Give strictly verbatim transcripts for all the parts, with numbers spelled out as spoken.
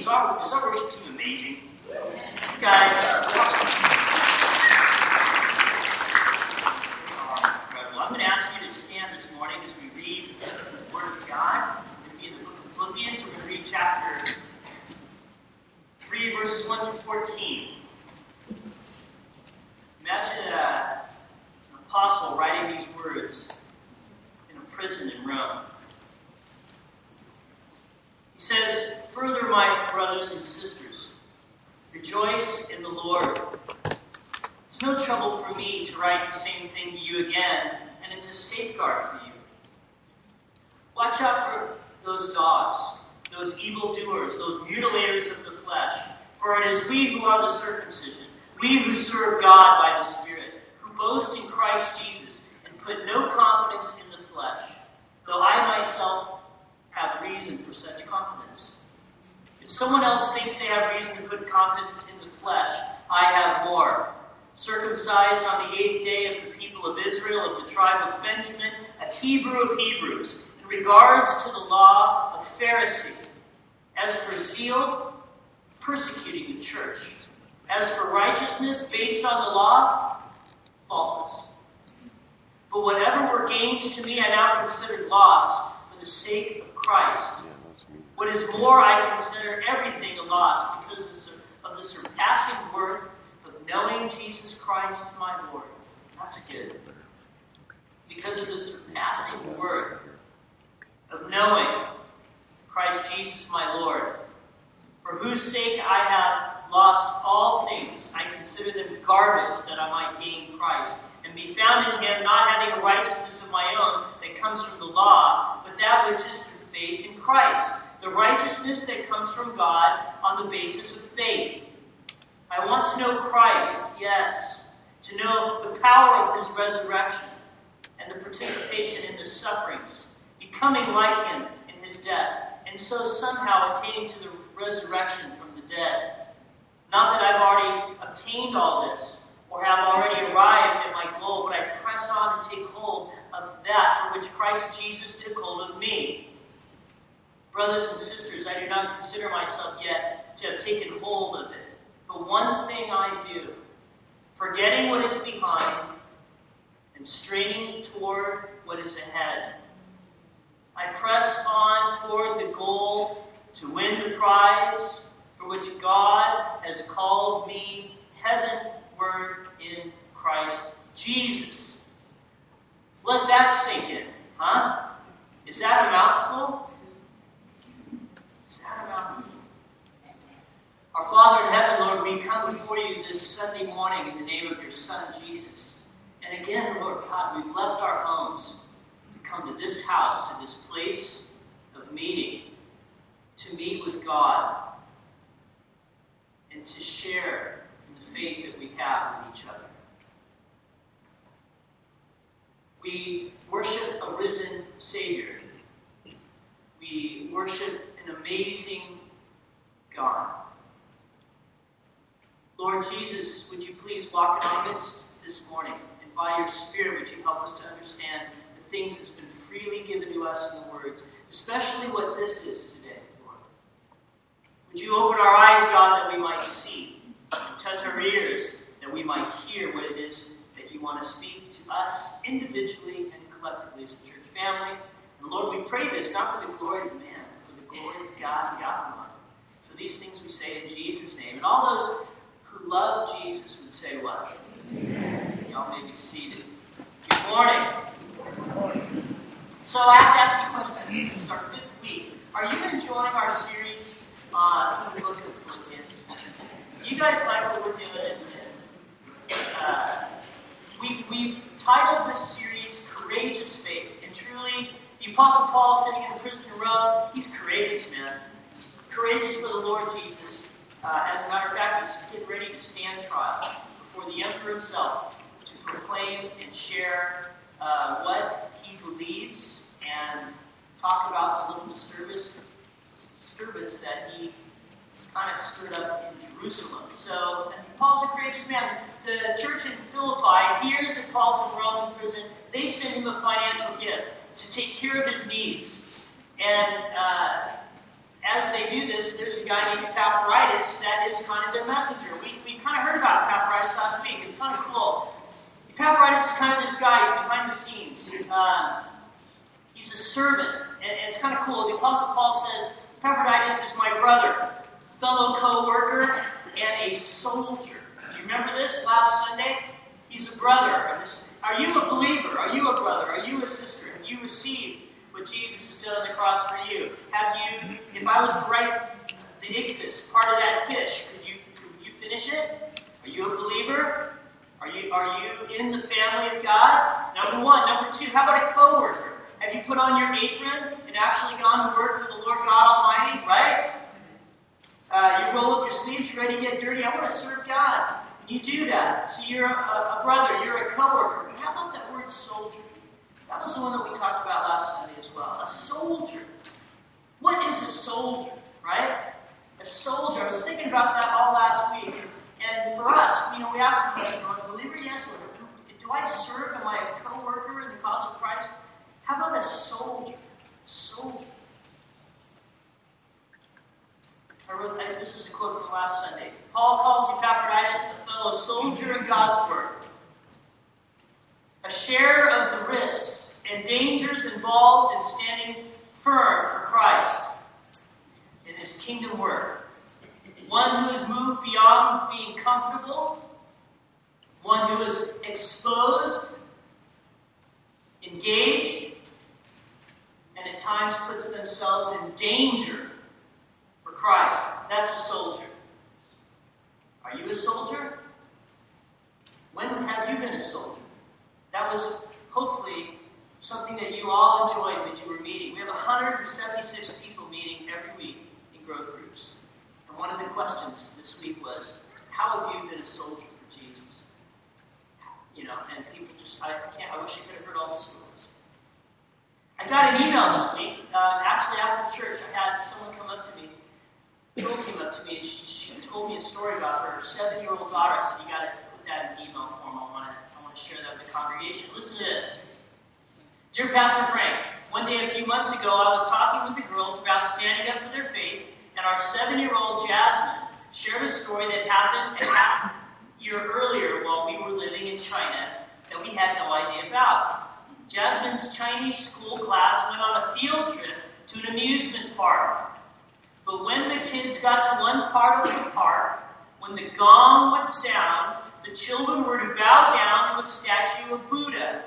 Is our, is our worship team amazing? You guys are awesome. Well, I'm going to ask you to stand this morning as we read the Word of God. We're going to be in the book of Philippians. We're going to read chapter three, verses one through fourteen. Imagine uh, an apostle writing these words in a prison in Rome. He says, "Further, my brothers and sisters, rejoice in the Lord. It's no trouble for me to write the same thing to you again, and it's a safeguard for you. Watch out for those dogs, those evildoers, those mutilators of the flesh, for it is we who are the circumcision, we who serve God by the Spirit, who boast in Christ Jesus, and put no confidence in the flesh, though I myself have reason for such confidence. If someone else thinks they have reason to put confidence in the flesh, I have more. Circumcised on the eighth day of the people of Israel, of the tribe of Benjamin, a Hebrew of Hebrews, in regards to the law, a Pharisee. As for zeal, persecuting the church. As for righteousness based on the law, faultless. But whatever were gains to me, I now consider loss for the sake of Christ. What is more, I consider everything a loss because of the surpassing worth of knowing Jesus Christ my Lord." That's good. Because of the surpassing worth of knowing Christ Jesus my Lord, for whose sake I have lost all things. I consider them garbage that I might gain Christ, and be found in him, not having a righteousness of my own that comes from the law, but that which is through faith in Christ, the righteousness that comes from God on the basis of faith. I want to know Christ, yes, to know the power of his resurrection and the participation in his sufferings, becoming like him in his death, and so somehow attaining to the resurrection from the dead. Not that I've already obtained all this, or have already arrived at my goal, but I press on to take hold of that for which Christ Jesus took hold of me. Brothers and sisters, I do not consider myself yet to have taken hold of it. But one thing I do, forgetting what is behind and straining toward what is ahead, I press on toward the goal to win the prize for which God has called me heavenward in Christ Jesus. Let that sink in, huh? Is that a mouthful? Is that a mouthful? Our Father in heaven, Lord, we come before you this Sunday morning in the name of your Son, Jesus. And again, Lord God, we've left our homes to come to this house, to this place of meeting, to meet with God, and to share in the faith that we have with each other. We worship a risen Savior. We worship an amazing God. Lord Jesus, would you please walk in our midst this morning, and by your Spirit would you help us to understand the things that's been freely given to us in the words, especially what this is today, Lord. Would you open our eyes, God, that we might see, and touch our ears, that we might hear what it is that you want to speak to us individually and collectively as a church family. And Lord, we pray this not for the glory of man, but for the glory of God and God alone. So these things we say in Jesus' name. And all those who love Jesus would say what? Amen. Y'all may be seated. Good morning. Good morning. So I have to ask you a question. This is our fifth week. Are you enjoying our series on the book of Philippians? You guys like what we're doing? Uh, we, we've titled this series Courageous Faith. And truly, the Apostle Paul sitting in prison in Rome, he's courageous, man. Courageous for the Lord Jesus. Uh, as a matter of fact, he's getting ready to stand trial before the emperor himself to proclaim and share uh, what he believes and talk about the little disturbance, disturbance that he kind of stirred up in Jerusalem. So, and Paul's a courageous man. The church in Philippi hears that Paul's in Rome in prison. They send him a financial gift to take care of his needs. And uh, as they do this, there's a guy named Epaphroditus that is kind of their messenger. We, we kind of heard about Epaphroditus last week. It's kind of cool. Epaphroditus is kind of this guy. He's behind the scenes. Uh, he's a servant, and, and it's kind of cool. The Apostle Paul says, Epaphroditus is my brother, fellow co-worker, and a soldier. Do you remember this last Sunday? He's a brother. Are you a believer? Are you a brother? Are you a sister? Have you received what Jesus has done on the cross for you? Have you, if I was to write the ichthys, part of that fish, could you could you finish it? Are you a believer? Are you are you in the family of God? Number one. Number two, how about a co-worker? Have you put on your apron and actually gone to work for the Lord God Almighty, right? Uh, you roll up your sleeves, you're ready to get dirty. I want to serve God. And you do that. So you're a, a brother, you're a co-worker. But how about that word soldier? That was the one that we talked about last Sunday as well. A soldier. What is a soldier, right? A soldier. I was thinking about that all last week. And for us, you know, we asked the question, are you a believer? Yes. Do I serve? Am I a co-worker in the cause of Christ? How about a soldier? Soldier. I wrote that. This is a quote from last Sunday. Paul calls Epaphroditus a fellow soldier in God's work. A share of the risks and dangers involved in standing firm for Christ in his kingdom work. One who has moved beyond being comfortable. One who is exposed, engaged, and at times puts themselves in danger for Christ. That's a soldier. Are you a soldier? When have you been a soldier? That was hopefully something that you all enjoyed that you were meeting. We have one hundred seventy-six people meeting every week in growth groups. And one of the questions this week was, how have you been a soldier for Jesus? You know, and people just, I can't, I wish I could have heard all the stories. I got an email this week. Uh, actually, after church, I had someone come up to me. Jill came up to me, and she, she told me a story about her seven-year-old daughter. I said, you got to put that in email form. I want to I want to share that with the congregation. Listen to this. Dear Pastor Frank, one day a few months ago, I was talking with the girls about standing up for their faith, and our seven-year-old Jasmine shared a story that happened a half year earlier while we were living in China that we had no idea about. Jasmine's Chinese school class went on a field trip to an amusement park. But when the kids got to one part of the park, when the gong would sound, the children were to bow down to a statue of Buddha.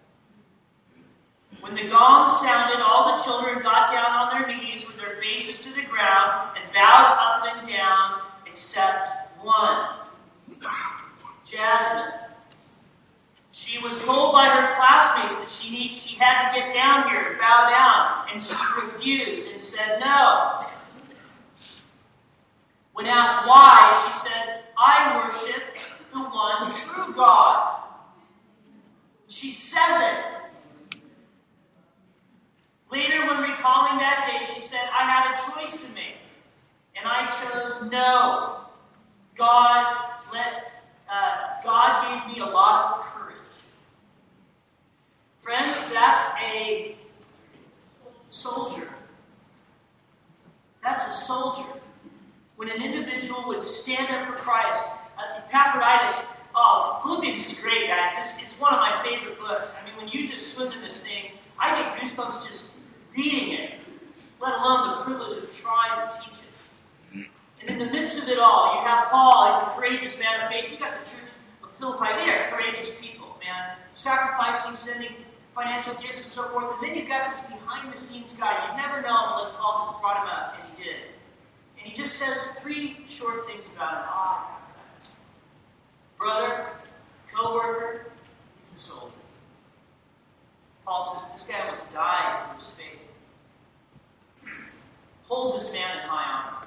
When the gong sounded, all the children got down on their knees with their faces to the ground and bowed up and down, except one. Jasmine. She was told by her classmates that she need, she had to get down here and bow down, and she refused and said no. When asked why, she said, I worship the one true God. She's seven. Later, when recalling that day, she said, I had a choice to make, and I chose no. God let uh, God gave me a lot of courage. Friends, that's a soldier. That's a soldier. When an individual would stand up for Christ, uh, Epaphroditus, oh, Philippians is great, guys. It's, it's one of my favorite books. I mean, when you just swim in this thing, I get goosebumps just reading it, let alone the privilege of trying to teach it. And in the midst of it all, you have Paul, he's a courageous man of faith. You got the church of Philippi, they are courageous people, man. Sacrificing, sending financial gifts and so forth. And then you've got this behind-the-scenes guy. You'd never know unless Paul just brought him up, and he did. And he just says three short things about him. Ah, brother, co-worker, he's a soldier. Paul says this guy almost died for his faith. Hold this man in high honor.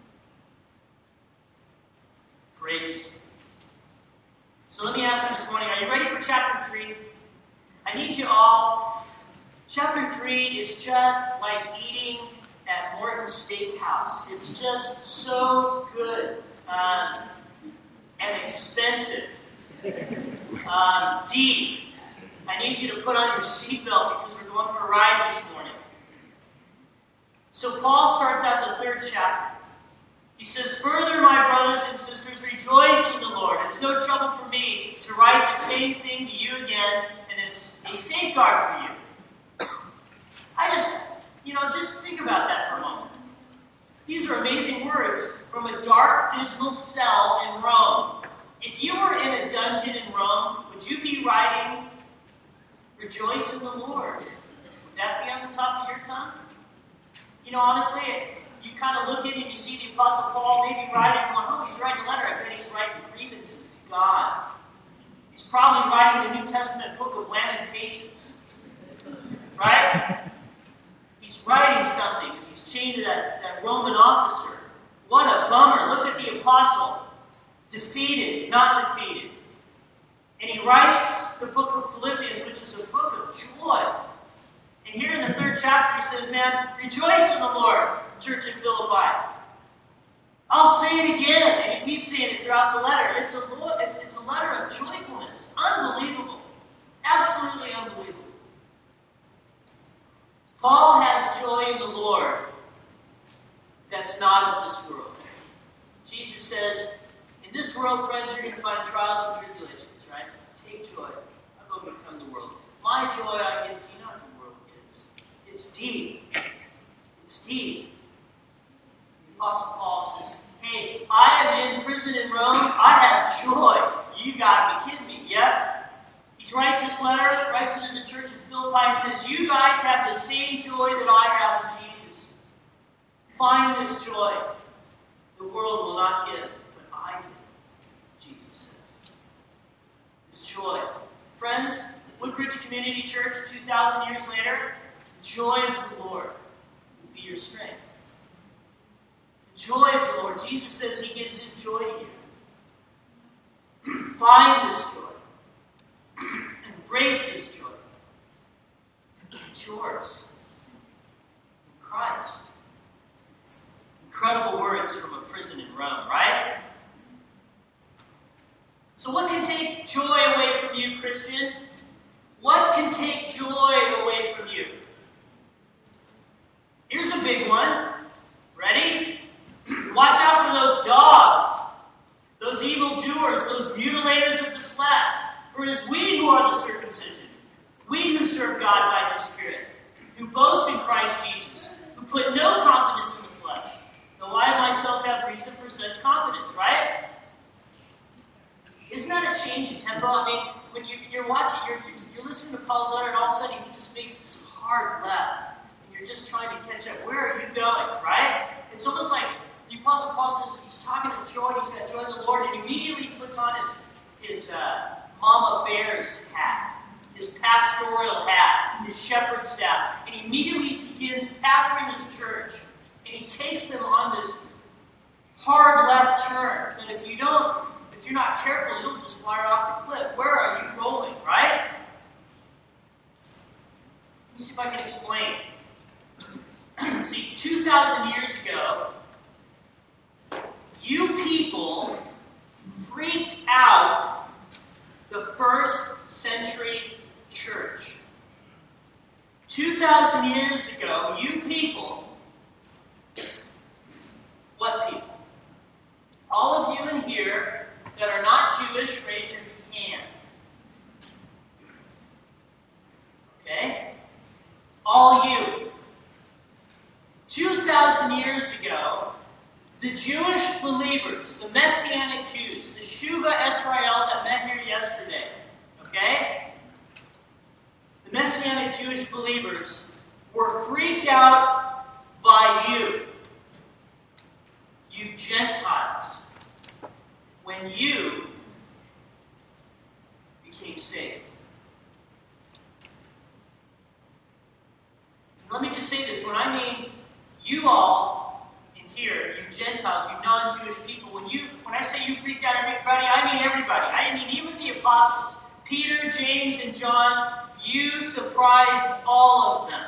Courageous. So let me ask you this morning, are you ready for chapter three? I need you all. Chapter three is just like eating at Morton's Steakhouse. It's just so good um, and expensive. Um, deep. I need you to put on your seatbelt because we're going for a ride this morning. So Paul starts out the third chapter. He says, "Further, my brothers and sisters, rejoice in the Lord. It's no trouble for me to write the same thing to you again, and it's a safeguard for you." I just, you know, just think about that for a moment. These are amazing words from a dark, dismal cell in Rome. If you were in a dungeon in Rome, would you be writing, "Rejoice in the Lord"? Would that be on the top of your tongue? You know, honestly, you kind of look in and you see the Apostle Paul maybe writing, going, oh, he's writing a letter. I bet he's writing grievances to God. He's probably writing the New Testament book of Lamentations. Right? He's writing something because he's chained to that, that Roman officer. What a bummer. Look at the apostle. Defeated, not defeated. And he writes the book of Philippians, which is a book of joy. And here in the third chapter, he says, man, rejoice in the Lord, church in Philippi. I'll say it again. And he keeps saying it throughout the letter. It's a, it's, it's a letter of joyfulness. Unbelievable. Absolutely unbelievable. Paul has joy in the Lord that's not of this world. Jesus says, in this world, friends, you're going to find trials and tribulations, right? Take joy. I've overcome the world. My joy I give to you, not the world gives. It's deep. It's deep. The Apostle Paul says, hey, I am in prison in Rome. I have joy. You got to be kidding me. Yep. He writes this letter, writes it in the church of Philippi, and says, you guys have the same joy that I have in Jesus. Find this joy. The world will not give, but I do, Jesus says. This joy. Friends, Woodbridge Community Church, two thousand years later, the joy of the Lord will be your strength. The joy of the Lord. Jesus says he gives his joy to you. Find this joy. Embrace this joy. It's yours. In Christ. Incredible words from a prison in Rome, right? So what can take joy away from you, Christian? What can take joy away from you? Here's a big one. Ready? Watch out for those dogs, those evildoers, those mutilators of the flesh. For it is we who are the circumcision, we who serve God by His Spirit, who boast in Christ Jesus, who put no confidence in the flesh, though I myself have reason for such confidence, right? Isn't that a change in tempo? I mean, when you, you're watching, you're, you're listening to Paul's letter, and all of a sudden he just makes this hard left, and you're just trying to catch up. Where are you going, right? It's almost like the Apostle Paul says he's talking to joy, he's got joy in the Lord, and immediately he puts on his, his uh, Mama Bear's hat, his pastoral hat, his shepherd staff, and he immediately begins pastoring his church, and he takes them on this hard left turn that if you don't, if you're not careful, you'll just fly off the cliff. Where are you going, right? Let me see if I can explain. See, two thousand years ago, you people freaked out the first century church. two thousand years ago, you people, what people? All of you in here that are not Jewish, raise your hand. Okay? All you. two thousand years ago, the Jewish believers, the Messianic Jews, the Shuva Israel that met here yesterday, okay? The Messianic Jewish believers were freaked out by you, you Gentiles, when you became saved. And let me just say this, when I mean you all, here, you Gentiles, you non-Jewish people, when you when I say you freaked out everybody, I mean everybody. I mean even the apostles. Peter, James, and John, you surprised all of them.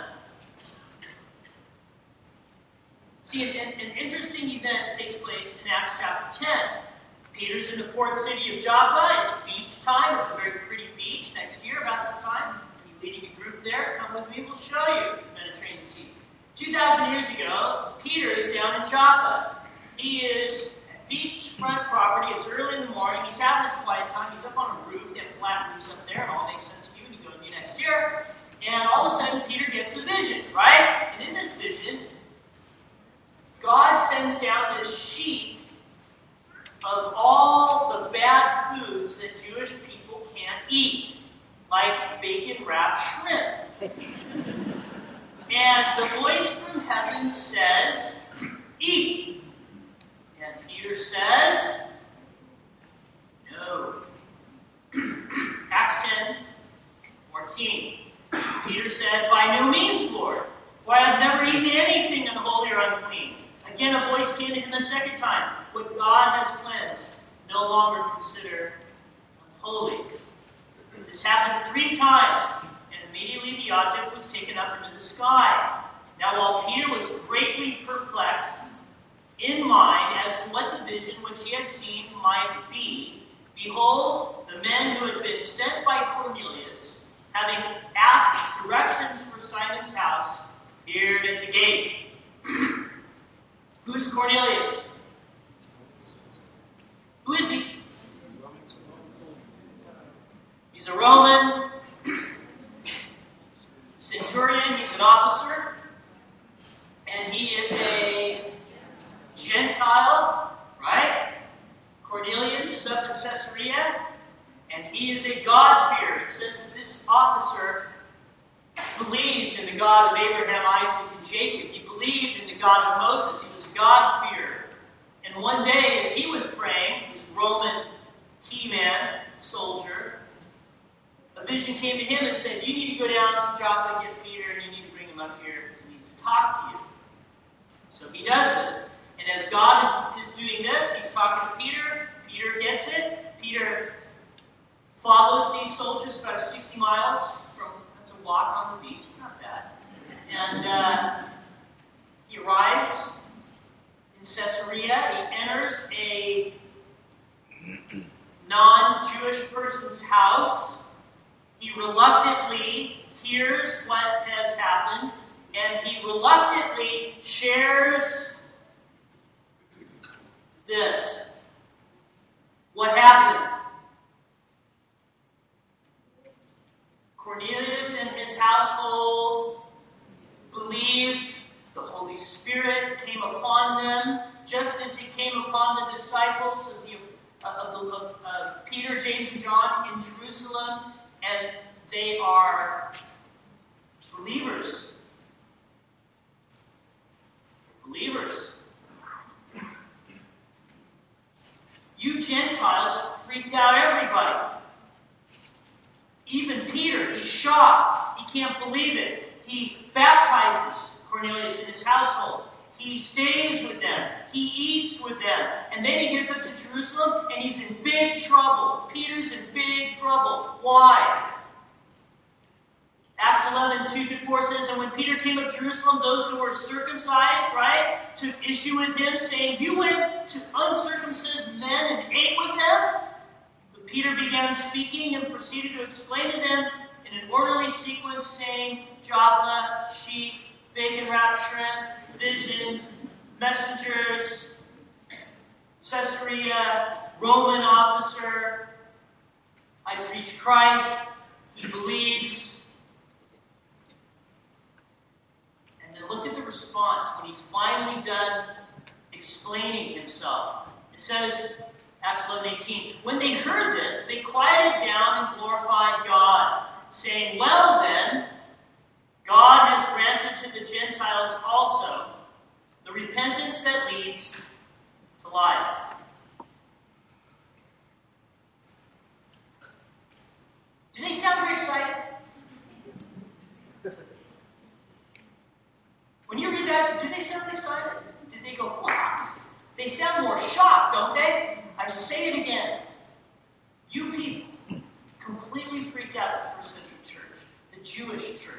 See, an, an interesting event takes place in Acts chapter ten. Peter's in the port city of Joppa. It's beach time. It's a very pretty beach next year about this time. You're leading a group there. Come with me. We'll show you the Mediterranean Sea. two thousand years ago, Peter is down in Joppa. He is at beachfront property. It's early in the morning. He's having his quiet time. He's up on a roof. They have flat roofs up there. It all makes sense to you when you go to me next year. And all of a sudden, Peter gets a vision, right? And in this vision, God sends down this sheet of all the bad foods that Jewish people can't eat, like bacon-wrapped shrimp. And the voice from heaven says, eat. And Peter says, no. Acts ten fourteen. Peter said, by no means, Lord, for I have never eaten anything unholy or unclean. Again, a voice came to him the second time. What God has cleansed, no longer consider unholy. This happened three times, and immediately the object was taken up into the sky. Now, while Peter was greatly perplexed in mind as to what the vision which he had seen might be, behold, the men who had been sent by Cornelius, having asked directions for Simon's house, appeared at the gate. Who's Cornelius? Who is he? He's a Roman centurion. He's an officer. And he is a Gentile, right? Cornelius is up in Caesarea. And he is a God-fearer. It says that this officer believed in the God of Abraham, Isaac, and Jacob. He believed in the God of Moses. He was a God-fearer. And one day, as he was praying, this Roman key-man, soldier, a vision came to him and said, you need to go down to Joppa and get Peter, and you need to bring him up here because he needs to talk to you. So he does this. And as God is, is doing this, he's talking to Peter. Peter gets it. Peter follows these soldiers about sixty miles from, that's a walk on the beach, it's not bad. And uh, he arrives in Caesarea, he enters a non-Jewish person's house. He reluctantly hears what has happened, and he reluctantly shares this. What happened? Cornelius and his household believed. The Holy Spirit came upon them, just as He came upon the disciples of, the, of, the, of uh, Peter, James, and John in Jerusalem, and they are believers. Believers. You Gentiles freaked out everybody. Even Peter, he's shocked. He can't believe it. He baptizes Cornelius in his household. He stays with them. He eats with them. And then he gets up to Jerusalem and he's in big trouble. Peter's in big trouble. Why? Acts eleven, two through four says, and when Peter came up to Jerusalem, those who were circumcised, right, took issue with him, saying, you went to uncircumcised men and ate with them? But Peter began speaking and proceeded to explain to them in an orderly sequence, saying, Joppa, sheep, bacon-wrapped shrimp, vision, messengers, Caesarea, Roman officer. I preach Christ. He believes. And then look at the response when he's finally done explaining himself. It says, Acts eleven eighteen, when they heard this, they quieted down and glorified God, saying, well then, God has granted to the Gentiles also the repentance that leads to life. Do they sound very excited? When you read that, do they sound excited? Did they go, wow? They sound more shocked, don't they? I say it again. You people completely freaked out at the first century church, the Jewish church.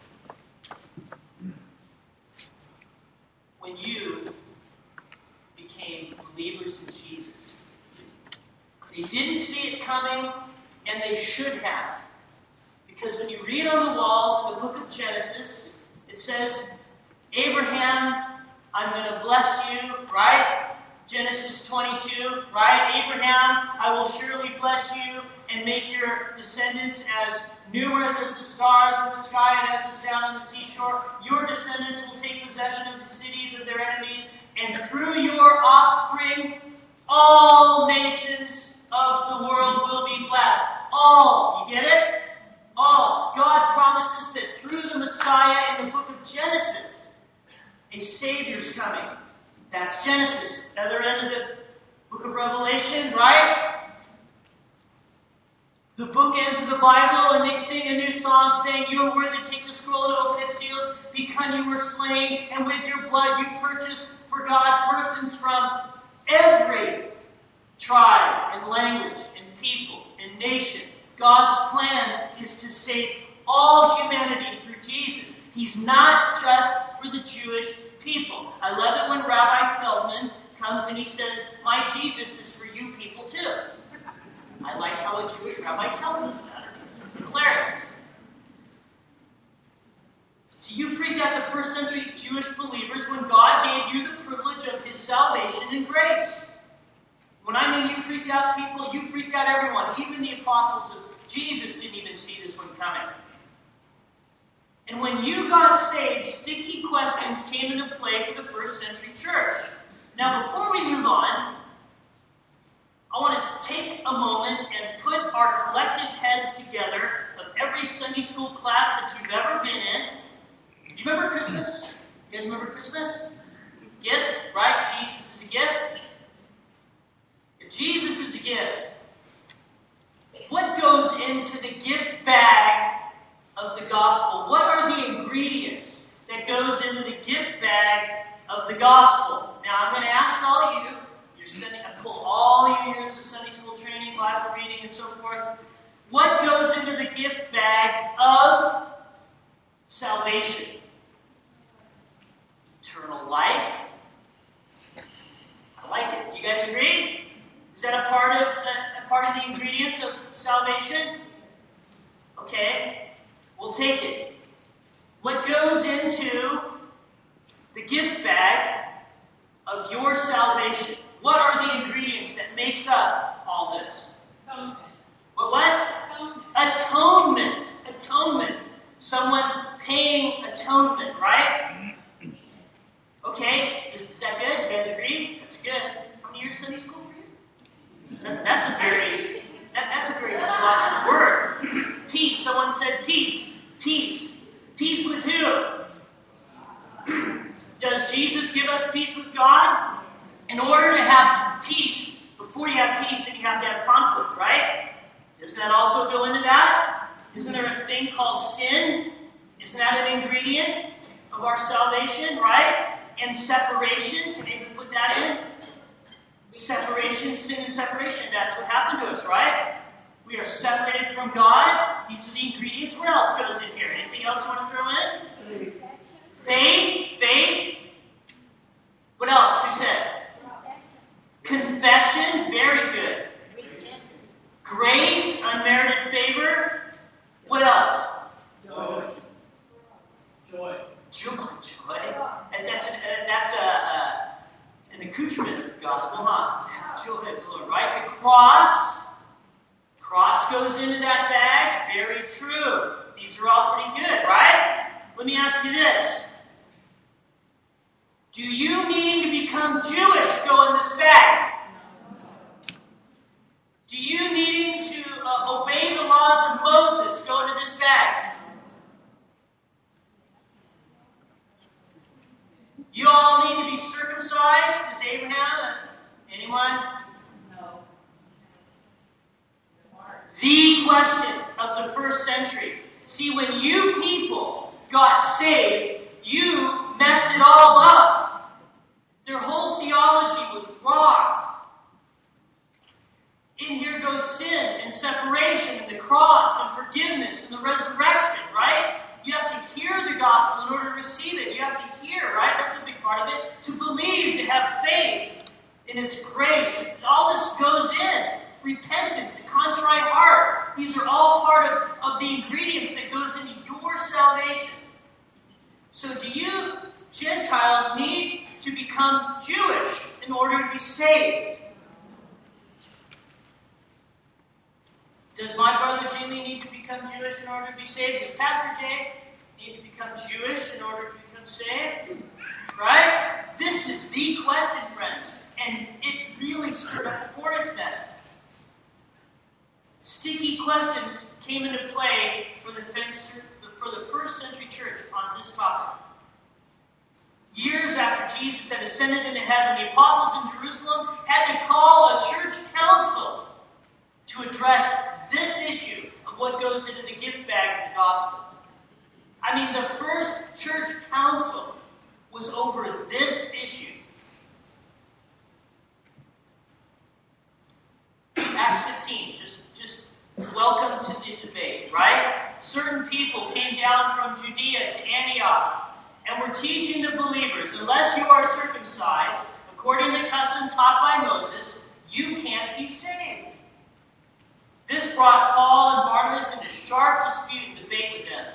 When you became believers in Jesus. They didn't see it coming, and they should have. Because when you read on the walls in the book of Genesis, it says Abraham, I'm going to bless you, right? Genesis twenty-two, right? Abraham, I will surely bless you and make your descendants as numerous as the stars in the sky and as the sand on the seashore. Your descendants will take possession of the cities of their enemies, and through your offspring, all nations of the world will be blessed. All. You get it? All. God promises that through the Messiah in the book of Genesis, a Savior's coming. That's Genesis. Other end of the book of Revelation, right? The book ends of the Bible, and they sing a new song saying, you are worthy to take the scroll and open its seals, because you were slain, and with your blood you purchased for God persons from every tribe and language and people and nation. God's plan is to save all humanity through Jesus. He's not just for the Jewish people. I love it when Rabbi Feldman comes and he says, my Jesus is for you people too. I like how a Jewish rabbi tells us that. It's hilarious. So you freaked out the first century Jewish believers when God gave you the privilege of His salvation and grace. When I mean you freaked out people, you freaked out everyone. Even the apostles of Jesus didn't even see this one coming. And when you got saved, sticky questions came into play for the first century church. Now, before we move on, I want to take a moment and put our collective heads together of every Sunday school class that you've ever been in. Do you remember Christmas? You guys remember Christmas? Gift, right? Jesus is a gift. If Jesus is a gift, what goes into the gift bag of the gospel? What are the ingredients that goes into the gift bag of the gospel? Now, I'm going to ask all of you. You're sending, I pull all your years of Sunday school training, Bible reading, and so forth. What goes into the gift bag of salvation? Eternal life. I like it. Do you guys agree? Is that a part of a, a part of the ingredients of salvation? Okay, we'll take it. What goes into the gift bag of your salvation? What are the ingredients that makes up all this? Atonement. What? What? Atonement. Atonement. Atonement. Someone paying atonement, right? Okay, is, is that good? You guys agree? That's good. How many years Sunday school for you? That, that's a very that, that's a very logical word. Peace. Someone said peace. Peace. Peace with who? Does Jesus give us peace with God? In order to have peace, before you have peace, then you have to have conflict, right? Doesn't that also go into that? Isn't there a thing called sin? Isn't that an ingredient of our salvation, right? And separation. Can they even put that in? Separation, sin and separation. That's what happened to us, right? We are separated from God. These are the ingredients. What else goes in here? Anything else you want to throw in? Faith. Faith. What else? Who said? Confession. Very good. Grace. Unmerited favor. What else? Joy. Joy. Joy. Joy. And that's, an, uh, that's a, uh, an accoutrement of the gospel, huh? Joy of the Lord, right? The cross. Cross goes into that bag. Very true. These are all pretty good, right? Let me ask you this. Do you needing to become Jewish go in this bag? Do you needing to uh, obey the laws of Moses go into this bag? You all need to be circumcised as Abraham? Anyone? No. The question of the first century. See, when you people got saved, you messed it all up. Their whole theology was rocked. In here goes sin and separation and the cross and forgiveness and the resurrection, right? You have to hear the gospel in order to receive it. You have to hear, right? That's a big part of it. To believe, to have faith in its grace. All this goes in. Repentance, a contrite heart. These are all part of, of the ingredients that goes into your salvation. So do you Gentiles need to become Jewish in order to be saved. Does my brother Jimmy need to become Jewish in order to be saved? Does Pastor Jay need to become Jewish in order to become saved? Right? This is the question, friends. And it really stirred up the hornet's nest. Sticky questions came into play for the, for the first century church on this topic. Years after Jesus had ascended into heaven, the apostles in Jerusalem had to call a church council to address this issue of what goes into the gift bag of the gospel. I mean, the first church council was over this issue. Acts fifteen, just, just welcome to the debate, right? Certain people came down from Judea to Antioch and were teaching the believers, unless you are circumcised, according to the custom taught by Moses, you can't be saved. This brought Paul and Barnabas into sharp dispute and debate with them.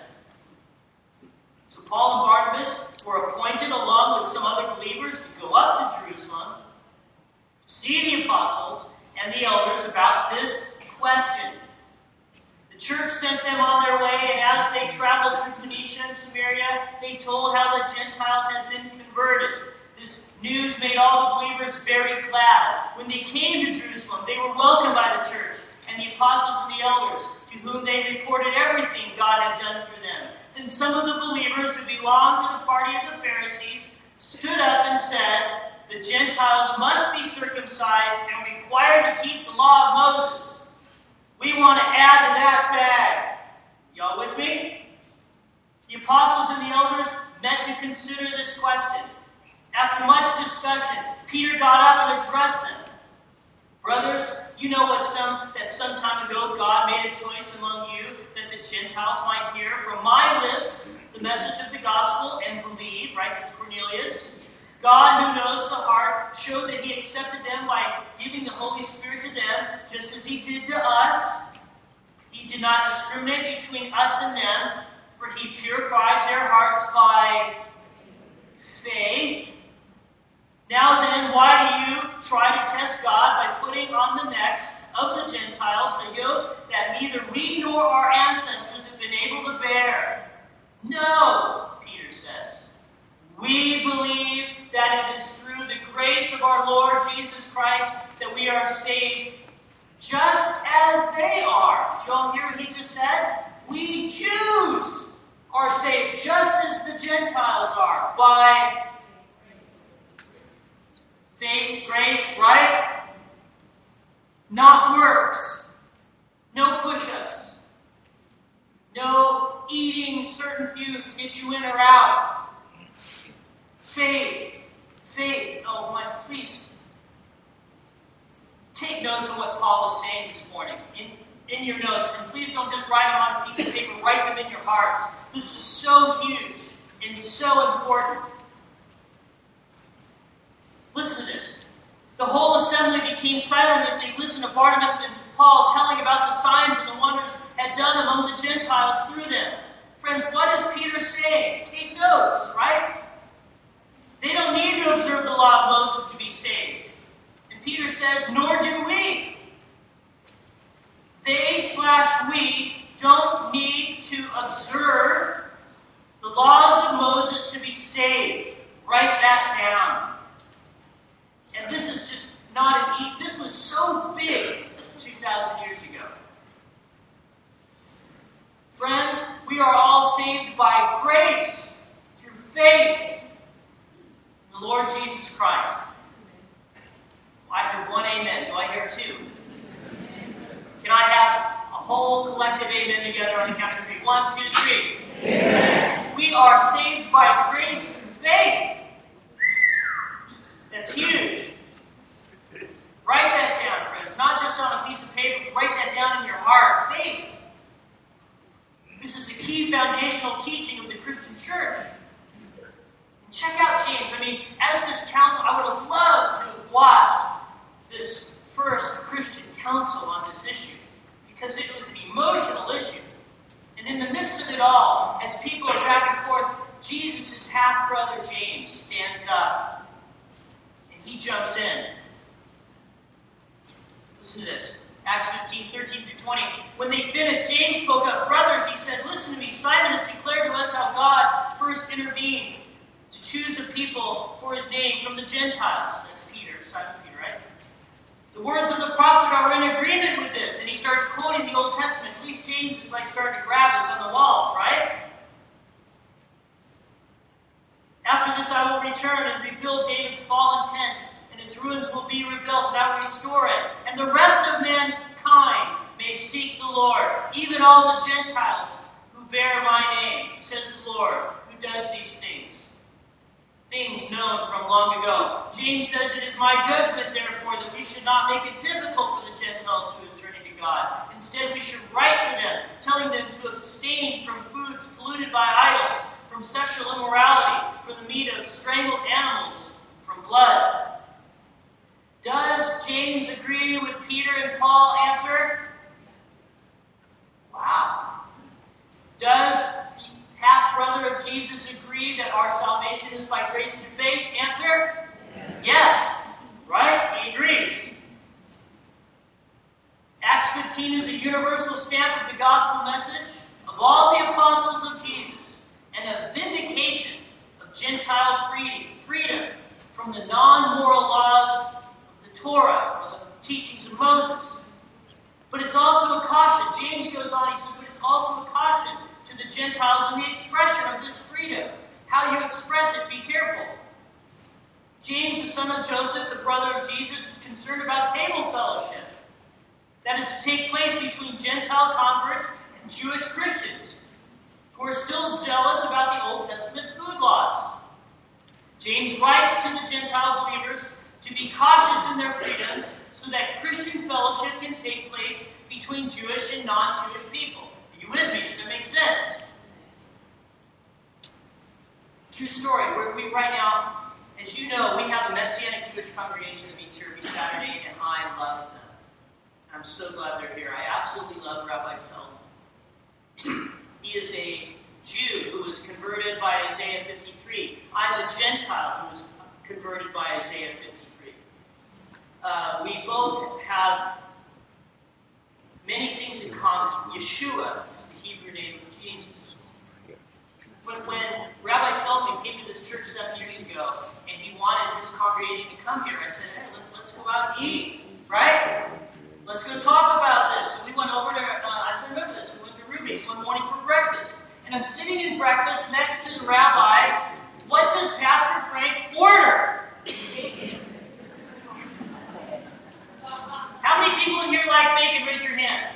So Paul and Barnabas were appointed along with some other believers to go up to Jerusalem, to see the apostles and the elders about this question. The church sent them on their way, and as they traveled through Phoenicia and Samaria, they told how the Gentiles had been converted. This news made all the believers very glad. When they came to Jerusalem, they were welcomed by the church and the apostles and the elders, to whom they reported everything God had done for them. Then some of the believers who belonged to the party of the Pharisees stood up and said, the Gentiles must be circumcised and required to keep the law of Moses. We want to add to that bag. Y'all with me? The apostles and the elders met to consider this question. After much discussion, Peter got up and addressed them. Brothers, you know what some that some time ago God made a choice among you that the Gentiles might hear from my lips the message of the gospel and believe, right? That's Cornelius. God, who knows the heart, showed that he accepted them by giving the Holy Spirit to them, just as he did to us. He did not discriminate between us and them, for he purified their hearts by faith. Now then, why do you try to test God by putting on the necks of the Gentiles a yoke that neither we nor our ancestors have been able to bear? No, Peter says. We believe that it is through the grace of our Lord Jesus Christ that we are saved, just as they are. Did you all hear what he just said? We Jews are saved just as the Gentiles are, by faith, grace, right? Not works. No push-ups. No eating certain foods get you in or out. Faith. Faith. Oh my, please take notes of what Paul is saying this morning in, in your notes. And please don't just write them on a piece of paper. Write them in your hearts. This is so huge and so important. Listen to this. The whole assembly became silent as they listened to Barnabas and Paul telling about the signs and the wonders had done among the Gentiles through them. Friends, what is Peter saying? Take notes, right? They don't need to observe the law of Moses to be saved. And Peter says, nor do we. They slash we don't need to observe the laws of Moses to be saved. Write that down. And this is just not an e- this was so big two thousand years ago. Friends, we are all saved by grace through faith in the Lord Jesus Christ. I heard one amen. Do I hear two? Can I have a whole collective amen together on the count of three? One, two, three. Amen. We are saved by grace through faith. That's huge. Write that down, friends. Not just on a piece of paper, but write that down in your heart. Faith. This is a key foundational teaching of the Christian church. Check out James. I mean, as this council, I would have loved to have watched this first Christian council on this issue, because it was an emotional issue. And in the midst of it all, as people are back and forth, Jesus' half-brother James Listen to this. Acts fifteen, thirteen through twenty. When they finished, James spoke up. Brothers, he said, listen to me. Simon has declared to us how God first intervened to choose a people for his name from the Gentiles. That's Peter, Simon Peter, right? The words of the prophet are in agreement with this. And he starts quoting the Old Testament. At least James is like starting to grab what's on the walls, right? After this I will return and rebuild David's fallen tent, and its ruins will be rebuilt, and I will restore it. And the rest of mankind may seek the Lord, even all the Gentiles who bear my name, says the Lord, who does these things. Things known from long ago. James says, it is my judgment, therefore, that we should not make it difficult for the Gentiles who are turning to God. Instead, we should write to them, telling them to abstain from foods polluted by idols, from sexual immorality, from the meat of strangled animals, from blood. Does James agree with Peter and Paul? Answer. Wow. Does the half-brother of Jesus agree that our salvation is by grace and faith? Answer. Yes. Yes. Right? He agrees. Acts fifteen is a universal stamp of the gospel message of all the apostles of Jesus, and a vindication of Gentile freedom, freedom from the non-moral laws of the Torah, or the teachings of Moses. But it's also a caution. James goes on, he says, but it's also a caution to the Gentiles in the expression of this freedom. How you express it, be careful. James, the son of Joseph, the brother of Jesus, is concerned about table fellowship that is to take place between Gentile converts and Jewish Christians who are still zealous about the Old Testament food laws. James writes to the Gentile believers to be cautious in their freedoms so that Christian fellowship can take place between Jewish and non-Jewish people. Are you with me? Does that make sense? True story. We're, we right now, as you know, we have a Messianic Jewish congregation that meets here every Saturday, and I love them. I'm so glad they're here. I absolutely love Rabbi Feldman. He is a Jew who was converted by Isaiah fifty-three. I'm a Gentile who was converted by Isaiah fifty-three. Uh, we both have many things in common. Yeshua is the Hebrew name of Jesus. But when Rabbi Feldman came to this church seven years ago, and he wanted his congregation to come here, I said, hey, let, let's go out and eat, right? Let's go talk about this. So we went over to, uh, I still remember this, we went to Ruby's one morning for breakfast. And I'm sitting in breakfast next to the rabbi. What does Pastor Frank order? How many people in here like bacon? Raise your hand.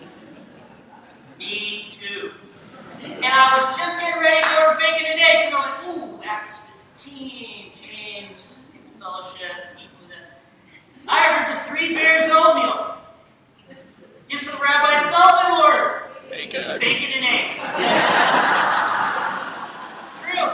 Me too. And I was just getting ready to order bacon and eggs, and I'm like, ooh, Acts fifteen, James, People Fellowship, equals it. I ordered the Three Bears oatmeal. Guess what Rabbi Feldman ordered? Bacon. Bacon and eggs. True.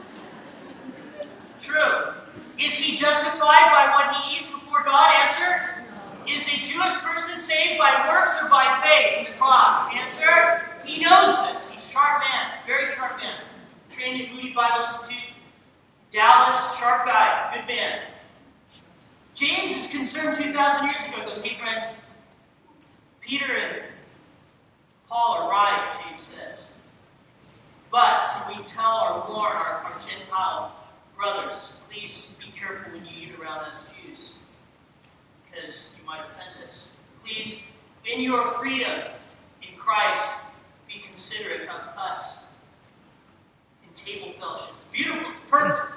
True. Is he justified by what he eats before God? Answer. Is a Jewish person saved by works or by faith in the cross? Answer. He knows this. He's a sharp man. Very sharp man. Trained at Moody Bible Institute. Dallas, sharp guy. Good man. James is concerned two thousand years ago. He goes, hey friends, Peter and Paul are right, James says. But can we tell or warn our, our Gentile brothers, please be careful when you eat around us Jews, because you might offend us. Please, in your freedom in Christ, be considerate of us in table fellowship. Beautiful, perfect.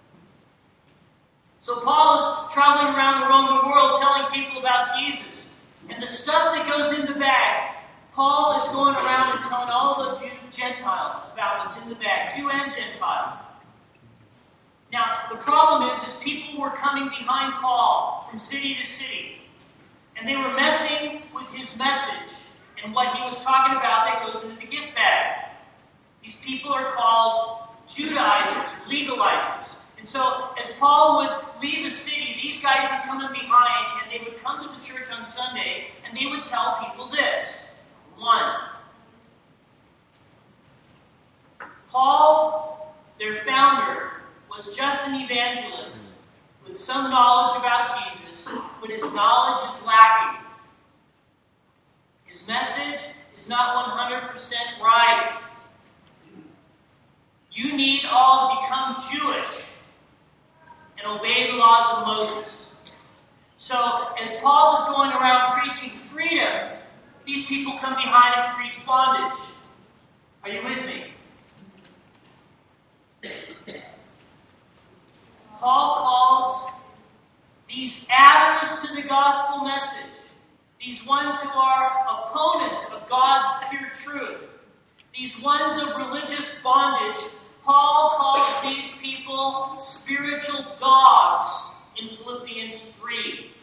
So Paul is traveling around the Roman world telling people about Jesus. And the stuff that goes in the bag, Paul is going around and telling all the Jew, Gentiles about what's in the bag, Jew and Gentile. Now, the problem is, is people were coming behind Paul from city to city. And they were messing with his message and what he was talking about that goes into the gift bag. These people are called Judaizers, legalizers. And so, as Paul would leave a city, these guys would come in behind, and they would come to the church on Sunday, and they would tell people this. One, Paul, their founder, was just an evangelist with some knowledge about Jesus, but his knowledge is lacking. His message is not one hundred percent right. You need all to become Jewish and obey the laws of Moses. So, as Paul is going around preaching freedom, these people come behind and preach bondage. Are you with me? Paul calls these adders to the gospel message, these ones who are opponents of God's pure truth, these ones of religious bondage, Paul calls these people spiritual dogs in Philippians three.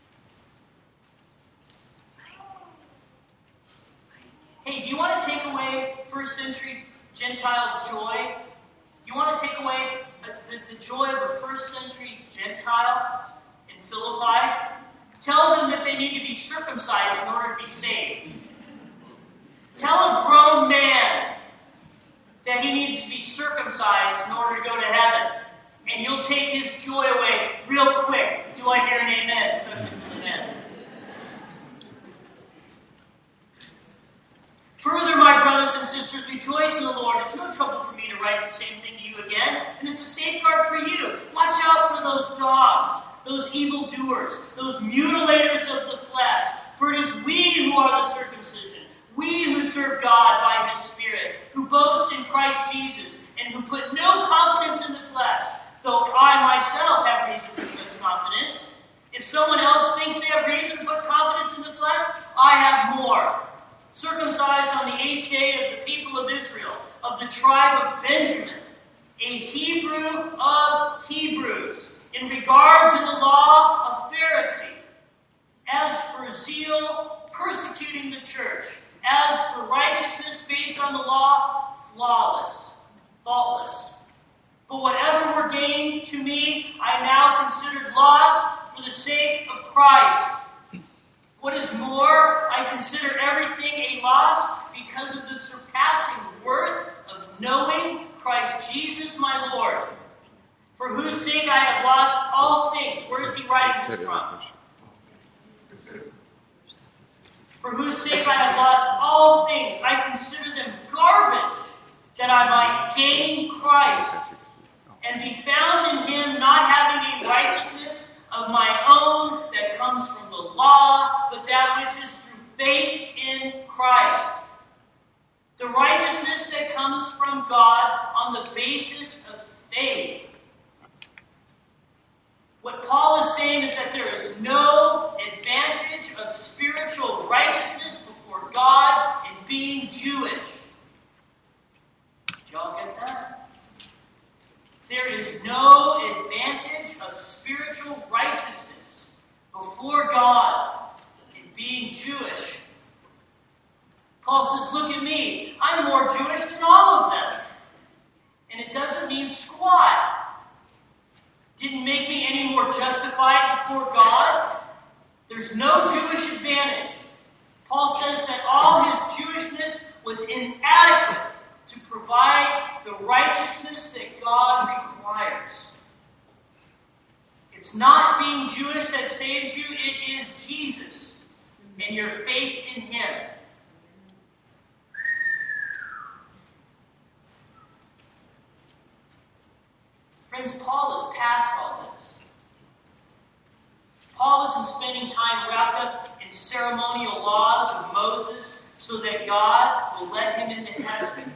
Hey, do you want to take away first century Gentiles' joy? You want to take away the, the, the joy of a first century Gentile in Philippi? Tell them that they need to be circumcised in order to be saved. Tell a grown man that he needs to be circumcised in order to go to heaven. And you'll take his joy away real quick. Do I hear an amen? So, amen. Further, my brothers and sisters, rejoice in the Lord. It's no trouble for me to write the same thing to you again, and it's a safeguard for you. Watch out for those dogs, those evildoers, those mutilators of the flesh. For it is we who are the circumcision, we who serve God by His Spirit, who boast in Christ Jesus, and who put no confidence in the flesh, though I myself have reason for such confidence. If someone else thinks they have reason to put confidence in the flesh, I have more. Circumcised on the eighth day of the people of Israel, of the tribe of Benjamin, a Hebrew of Hebrews, in regard to the law, a Pharisee, as for zeal, persecuting the church, as for righteousness based on the law, flawless, faultless. But whatever were gained to me, I now considered loss for the sake of Christ. What is more, I consider everything a loss because of the surpassing worth of knowing Christ Jesus my Lord, for whose sake I have lost all things. Where is he writing this from? For whose sake I have lost all things. I consider them garbage, that I might gain Christ, and be found in Him, not having a righteousness of my own that comes from the law, but that which is through faith in Christ. The righteousness that comes from God on the basis of faith. What Paul is saying is that there is no advantage of spiritual righteousness before God in being Jewish. Did y'all get that? There is no advantage of spiritual righteousness before God in being Jewish. Paul says, look at me. I'm more Jewish than all of them. And it doesn't mean squat. Didn't make me any more justified before God. There's no Jewish advantage. Paul says that all his Jewishness was inadequate to provide the righteousness that God requires. It's not being Jewish that saves you, it is Jesus and your faith in Him. Friends, Paul is past all this. Paul isn't spending time wrapped up in ceremonial laws of Moses so that God will let him into heaven.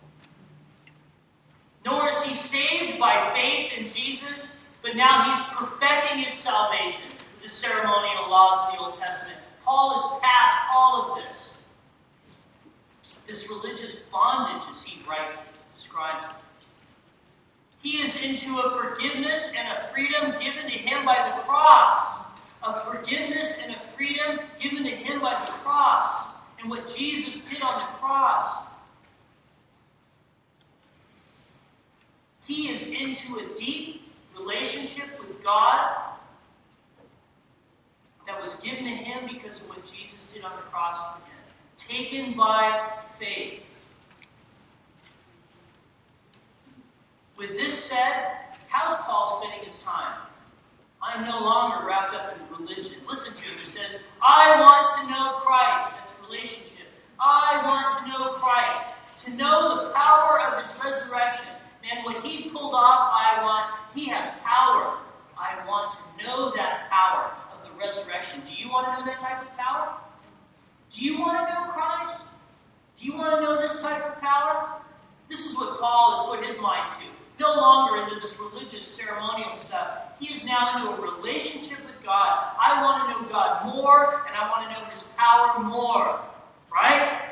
Nor is he saved by faith in Jesus, but now he's perfecting his salvation with the ceremonial laws of the Old Testament. Paul is past all of this. This religious bondage, as he writes, describes it. He is into a forgiveness and a freedom given to him by the cross. A forgiveness and a freedom given to him by the cross. And what Jesus did on the cross. He is into a deep relationship with God that was given to him because of what Jesus did on the cross for him. Taken by faith. With this said, how's Paul spending his time? I'm no longer wrapped up in religion. Listen to him. He says, I want to know Christ. That's relationship. type of power? Do you want to know Christ? Do you want to know this type of power? This is what Paul has put his mind to. No longer into this religious ceremonial stuff. He is now into a relationship with God. I want to know God more, and I want to know His power more. Right?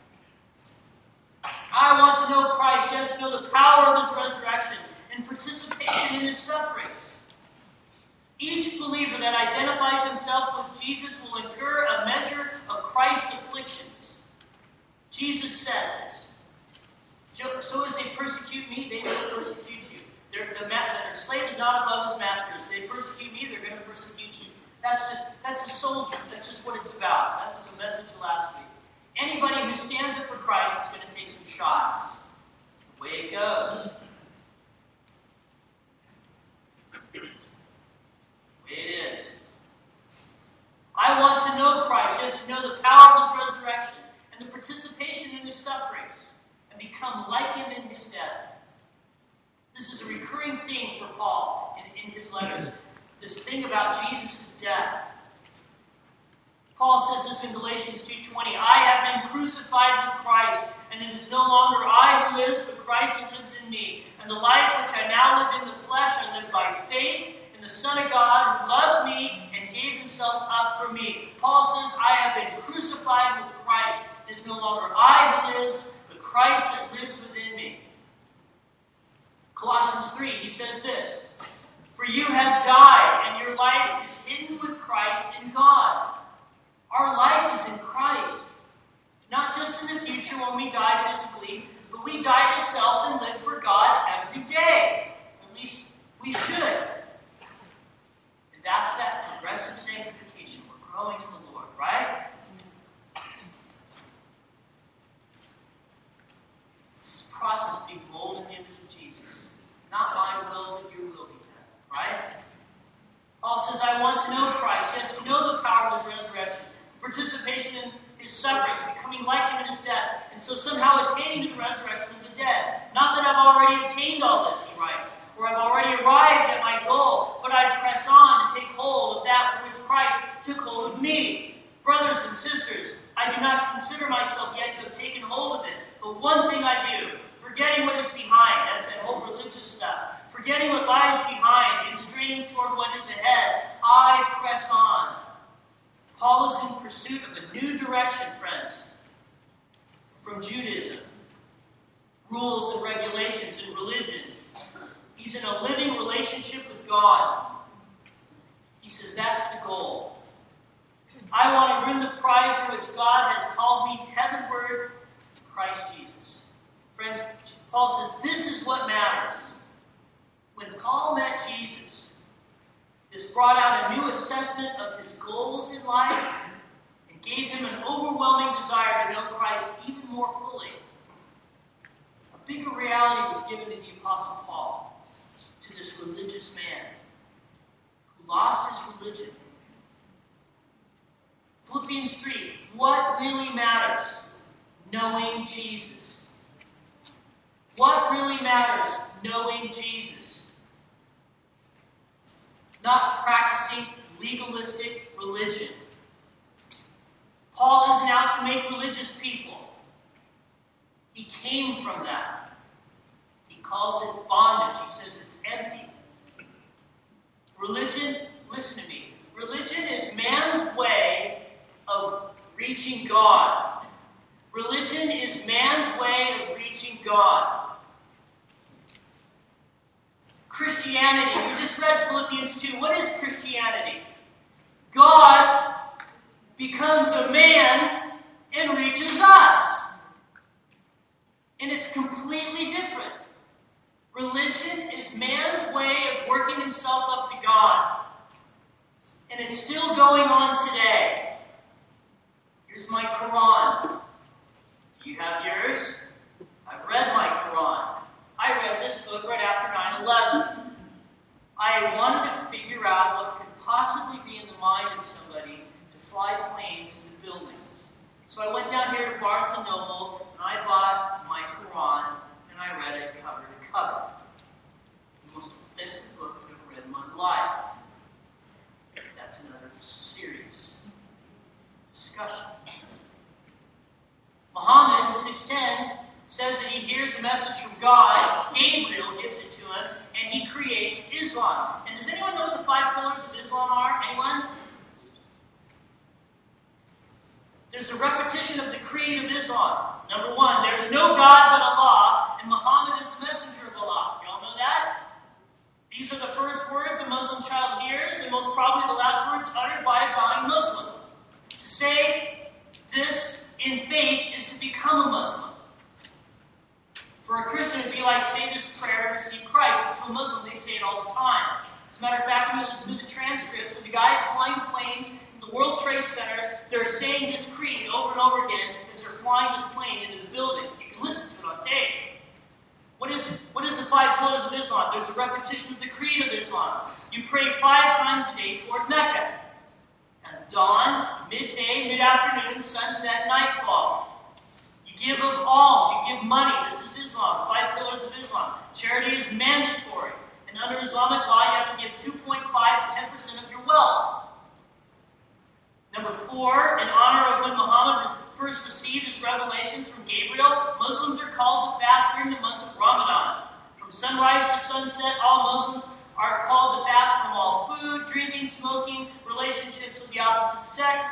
I want to know Christ. Yes, to know the power of His resurrection and participation in His sufferings. Each believer that identifies himself with Jesus will incur a measure of Christ's afflictions. Jesus says, so as they persecute me, they will persecute you. They're, the, the slave is not above his master. As they persecute me, they're going to persecute you. That's just, that's a soldier. That's just what it's about. That was the message last week. Anybody who stands up for Christ is going to take some shots. The way it goes. The way it is. I want to know Christ, yes, to know the power of His resurrection and the participation in His sufferings, and become like Him in His death. This is a recurring theme for Paul in, in his letters. This thing about Jesus' death. Paul says this in Galatians two twenty. I have been crucified with Christ, and it is no longer I who lives, but Christ who lives in me. And the life which I now live in the flesh, I live by faith in the Son of God, who loved me and gave Himself up for me. Paul says, I have been crucified with Christ. It is no longer I who lives, but Christ that lives within me. Colossians three, he says this, for you have died, and your life is hidden with Christ in God. Our life is in Christ. Not just in the future when we die physically, but we die to self and live for God every day. At least we should. And that's that progressive sanctification. We're growing in the Lord, right? This process being molded in the image of Jesus. Not my will, but your will be done. Right? Paul says, I want to know Christ. Yes, to know the power of His resurrection. Participation in His sufferings, becoming like Him in His death. And so somehow attaining to the resurrection of the dead. Not that I've already obtained all this, he writes. Or I've already arrived at my goal. But I press on to take hold of that for which Christ took hold of me. Brothers and sisters, I do not consider myself yet to have taken hold of it. But one thing I do, forgetting what is behind, that's that whole religious stuff, forgetting what lies behind and straining toward what is ahead, I press on. Paul is in pursuit of a new direction, friends, from Judaism, rules and regulations and religion. He's in a living relationship with God. He says that's the goal. I want to win the prize for which God has called me heavenward, Christ Jesus. Friends, Paul says this is what matters. When Paul met Jesus, this brought out a new assessment of his goals in life and gave him an overwhelming desire to know Christ even more fully. A bigger reality was given to the Apostle Paul, to this religious man who lost his religion. Philippians three, what really matters? Knowing Jesus. What really matters? Knowing Jesus. Not practicing legalistic religion. Paul isn't out to make religious people. He came from that. He calls it bondage. He says it's empty. Religion, listen to me, religion is man's way of reaching God. Religion is man's way of reaching God. Christianity, we just read Philippians two. What is Christianity? God becomes a man and reaches us. And it's completely different. Religion is man's way of working himself up to God. And it's still going on today. Here's my Quran. Do you have yours? I've read my Quran. I read this book right after nine eleven. I wanted to figure out what could possibly be in the mind of somebody to fly planes into buildings. So I went down here to Barnes and Noble, and I bought my Quran, and I read it cover to cover. The most offensive book I've ever read in my life. That's another series. There's a repetition of the creed of Islam. Number one, there is no God but Allah, and Muhammad is the messenger of Allah. Y'all know that? These are the first words a Muslim child hears, and most probably the last words uttered by a dying Muslim. To say this in faith is to become a Muslim. For a Christian, it would be like say this prayer and receive Christ, but to a Muslim, they say it all the time. As a matter of fact, when you listen to the transcripts of the guys flying the planes in the World Trade Centers, they're saying this creed over and over again as they're flying this plane into the building. You can listen to it on tape. What is, what is the five pillars of Islam? There's a repetition of the creed of Islam. You pray five times a day toward Mecca. At dawn, midday, mid-afternoon, sunset, nightfall. You give of alms. You give money. This is Islam. Five pillars of Islam. Charity is mandatory. And under Islamic law, you have to give two point five to ten percent of your wealth. Number four, in honor of when Muhammad first received his revelations from Gabriel, Muslims are called to fast during the month of Ramadan. From sunrise to sunset, all Muslims are called to fast from all food, drinking, smoking, relationships with the opposite sex.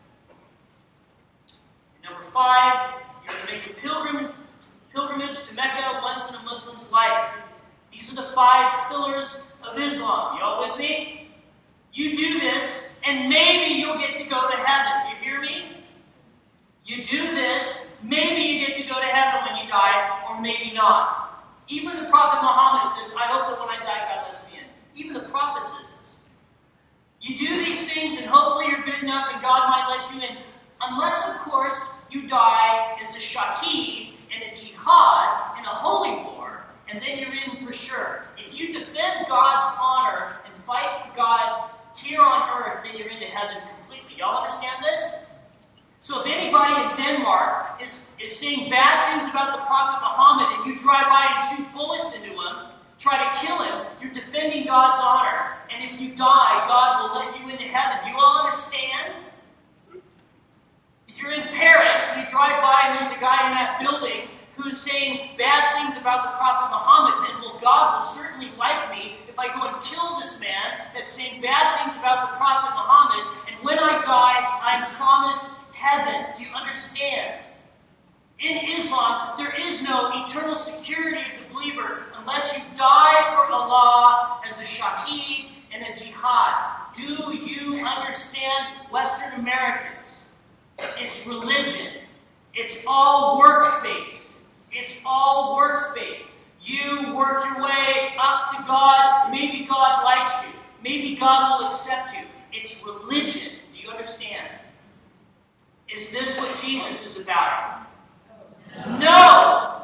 And number five, you're to make a pilgrimage, pilgrimage to Mecca once in a Muslim's life. These are the five pillars of Islam. Y'all with me? You do this, and maybe you'll get to go to heaven. You hear me? You do this, maybe you get to go to heaven when you die, or maybe not. Even the Prophet Muhammad says, I hope that when I die, God lets me in. Even the Prophet says this. You do these things, and hopefully you're good enough, and God might let you in. Unless, of course, you die as a shaheed in a jihad, in a holy war, and then you're in for sure. If you defend God's honor and fight for God here on earth, then you're into heaven completely. Y'all understand this? So if anybody in Denmark is, is saying bad things about the Prophet Muhammad and you drive by and shoot bullets into him, try to kill him, you're defending God's honor. And if you die, God will let you into heaven. Do you all understand? If you're in Paris and you drive by and there's a guy in that building who's saying bad things about the Prophet Muhammad, then well, God will certainly like me if I go and kill this man that's saying bad things about the Prophet Muhammad, and when I die, I'm promised heaven. Do you understand? In Islam, there is no eternal security of the believer unless you die for Allah as a shaheed and a jihad. Do you understand, Western Americans? It's religion. It's all works-based. It's all works-based. You work your way up to God. Maybe God likes you. Maybe God will accept you. It's religion. Do you understand? Is this what Jesus is about? No!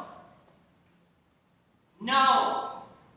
No.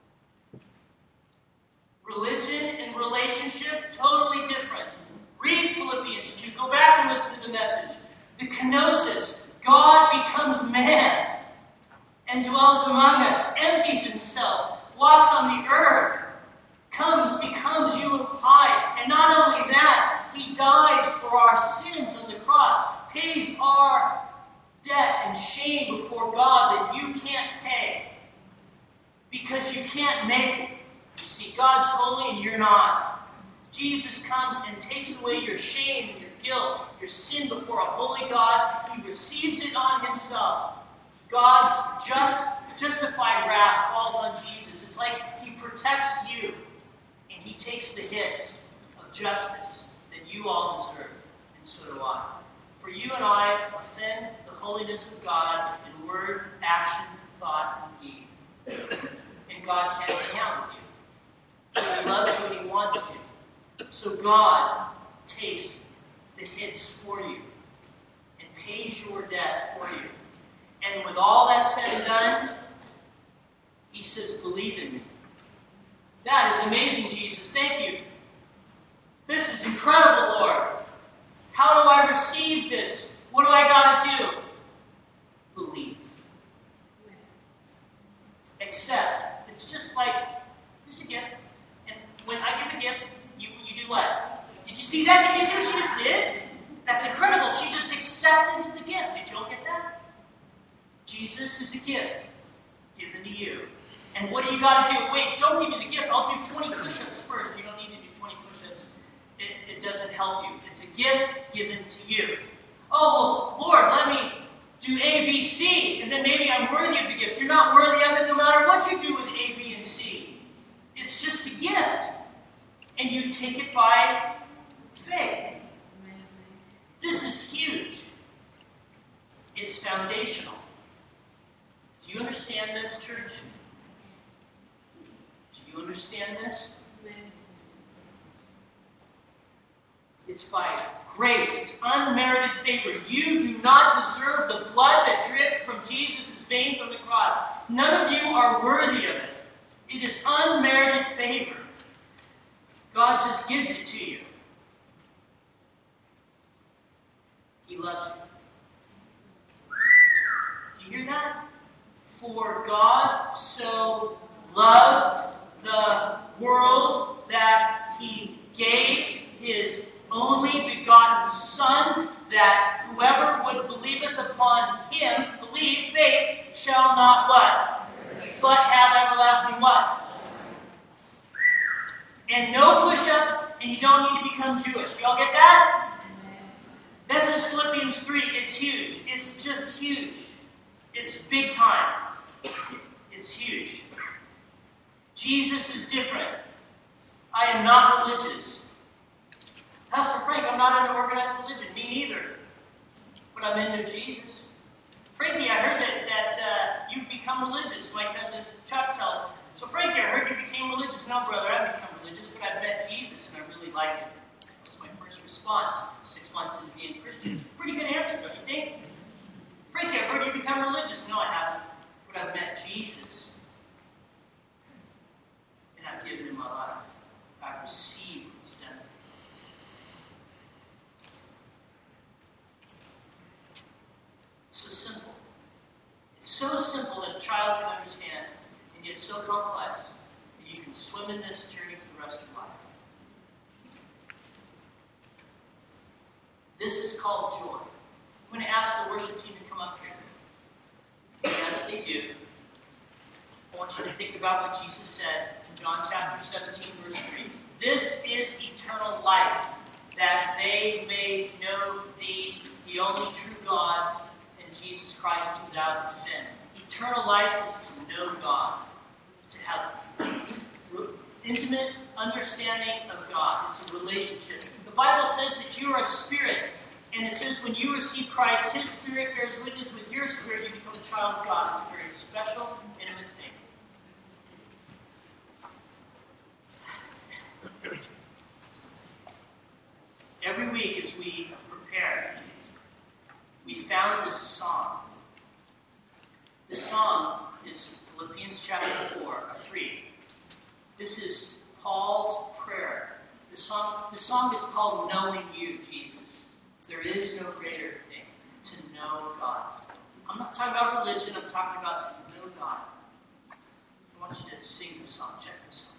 Religion and relationship, totally different. Read Philippians two. Go back and listen to the message. The kenosis, God becomes man and dwells among us, empties himself, walks on the earth, comes, becomes you and I. And not only that, he dies for our sins on the cross, pays our debt and shame before God that you can't pay because you can't make it. You see, God's holy and you're not. Jesus comes and takes away your shame and your guilt, your sin before a holy God. He receives it on himself. God's just, justified wrath falls on Jesus. It's like he protects you and he takes the hits of justice that you all deserve, and so do I. For you and I offend the holiness of God in word, action, thought, and deed. And God can't account with you. He loves you and he wants to. So God takes the hits for you and pays your debt for you. And with all that said and done, he says, believe in me. That is amazing, Jesus. Thank you. This is incredible, Lord. How do I receive this? What do I got to do? Believe. Accept. It's just like, here's a gift. And when I give a gift, you, you do what? Did you see that? Did you see what she just did? That's incredible. She just accepted the gift. Did you all get that? Jesus is a gift given to you. And what do you got to do? Wait, don't give me the gift. I'll do twenty push-ups first. You don't need to do twenty push-ups. It, it doesn't help you. It's a gift given to you. Oh, well, Lord, let me do A, B, C, and then maybe I'm worthy of the gift. You're not worthy of it no matter what you do with A, B, and C. It's just a gift. And you take it by faith. This is huge. It's foundational. Do you understand this, church? Do you understand this? It's by grace. It's unmerited favor. You do not deserve the blood that dripped from Jesus' veins on the cross. None of you are worthy of it. It is unmerited favor. God just gives it to you. He loves you. Do you hear that? For God so loved the world that he gave his only begotten Son, that whoever would believeth upon him, believe, faith, shall not what? But have everlasting what? And no push-ups, and you don't need to become Jewish. You all get that? This is Philippians three. It's huge. It's just huge. It's big time. It's huge. Jesus is different. I am not religious. Pastor Frank, I'm not into organized religion. Me neither. But I'm into Jesus. Frankie, I heard that, that uh, you've become religious. My cousin Chuck tells me. So Frankie, I heard you became religious. No, brother, I've become religious, but I've met Jesus and I really like it. That was my first response six months into being Christian. Pretty good answer, don't you think? Frankie, I've heard you become religious. No, I haven't. But I've met Jesus. And I've given him my life. I've received his death. It's so simple. It's so simple that a child can understand, and yet so complex that you can swim in this journey for the rest of your life. This is called joy. I'm going to ask the worship team to come up here. As they do, I want you to think about what Jesus said in John chapter seventeen, verse three. This is eternal life, that they may know thee, the only true God, and Jesus Christ who thou hast sent. Eternal life is to know God, to have intimate understanding of God. It's a relationship. The Bible says that you are a spirit, and it says when you receive Christ, his spirit bears witness with your spirit, you become a child of God. It's a very special, intimate thing. Every week as we prepare, we found this song. This song is Philippians chapter four, or three. This is Paul's prayer. This song, this song is called Knowing You, Jesus. There is no greater thing to know God. I'm not talking about religion, I'm talking about to know God. I want you to sing the song. Check this song.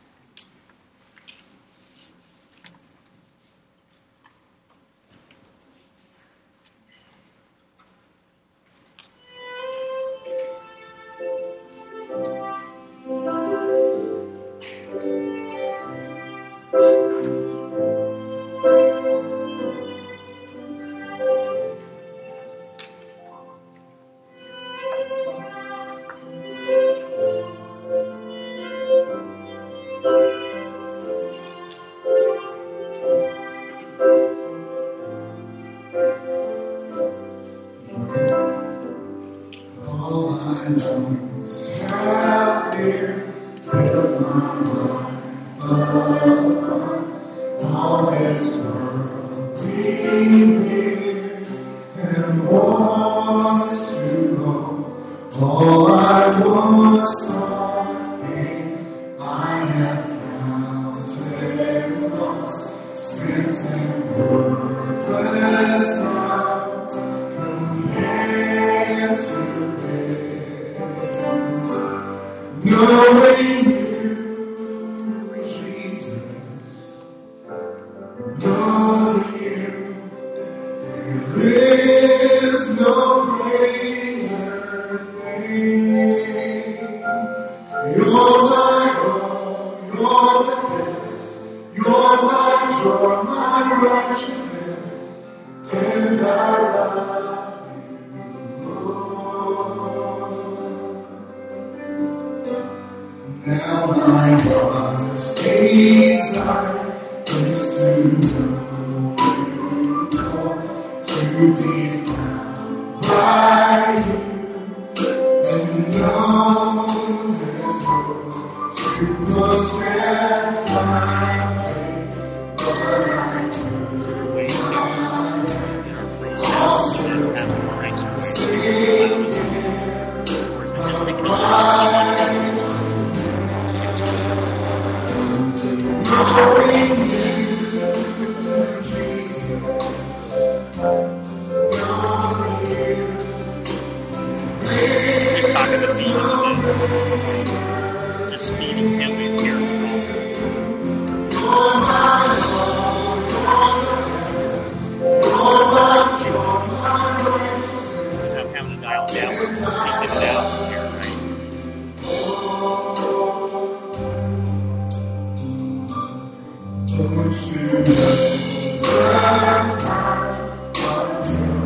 You're my righteousness, and I love Now my heart's desire is to know you, to be found by you, and know there's hope to possess my faith, but I do Just because there's so much knowing you, Jesus, knowing you. just talking to me a little bit. Just feeding him with your control. You're my Lord, you're my joy, my righteousness. I'm having to dial down. We get it out here, right? Don't you know that I'm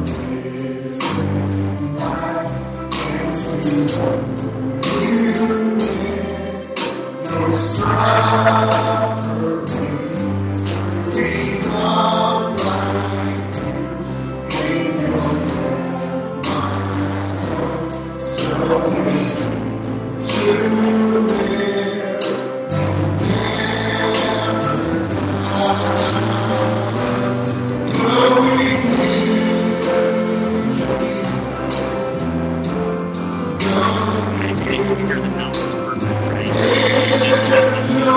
missing life? Can't you no sufferings we love like you in your mind. So we to live and never die. Knowing you, I can hear the notes perfect, right? It's just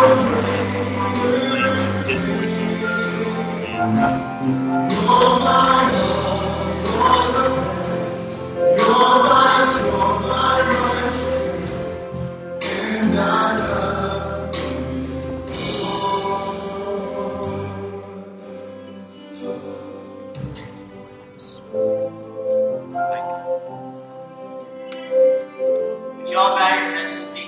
his voice. Yeah. you're my Lord, you're the best. You're my joy, my righteousness, and I love Would you all bow your heads with me?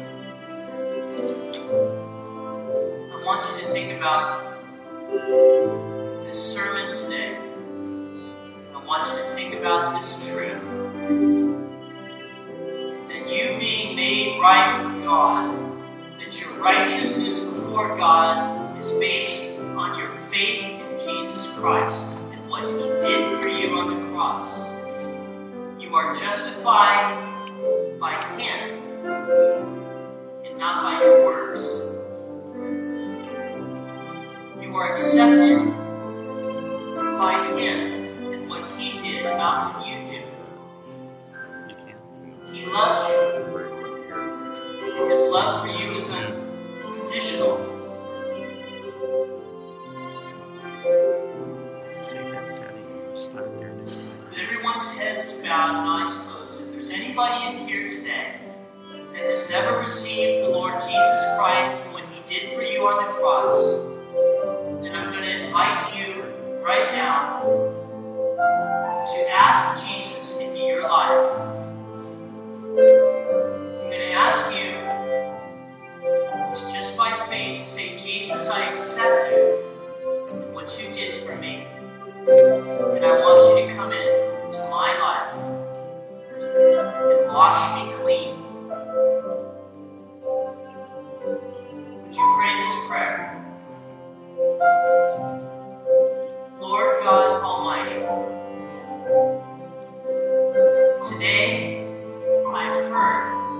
I want you to think about this sermon today. I want you to think about this truth. That you being made right with God, that your righteousness before God is based on your faith in Jesus Christ and what He did for you on the cross. You are justified by Him and not by your works. You are accepted by Him and what He did and not what you do. He loves you. And His love for you is unconditional. With everyone's heads bowed and eyes closed, if there's anybody in here today that has never received the Lord Jesus Christ and what He did for you on the cross, then I'm going to invite you right now to ask Jesus into your life. I'm going to ask you to just by faith say, Jesus, I accept you and what you did for me. And I want you to come into my life and wash me clean. Would you pray this prayer? Lord God Almighty, today I've heard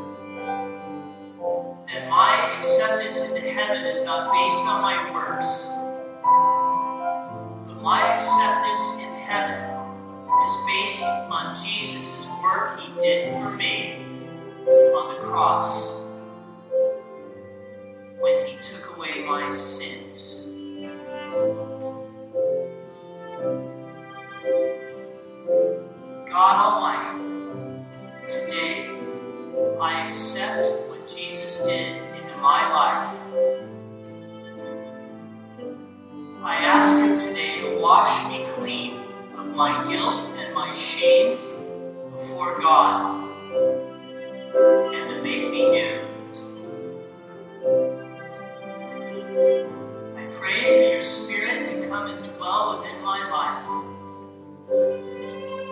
that my acceptance into heaven is not based on my works, but my acceptance in heaven is based on Jesus' work He did for me on the cross when He took away my sins. God Almighty, today I accept what Jesus did into my life. I ask Him today to wash me clean of my guilt and my shame before God and to make me new. I pray for your Spirit to come and dwell within my life.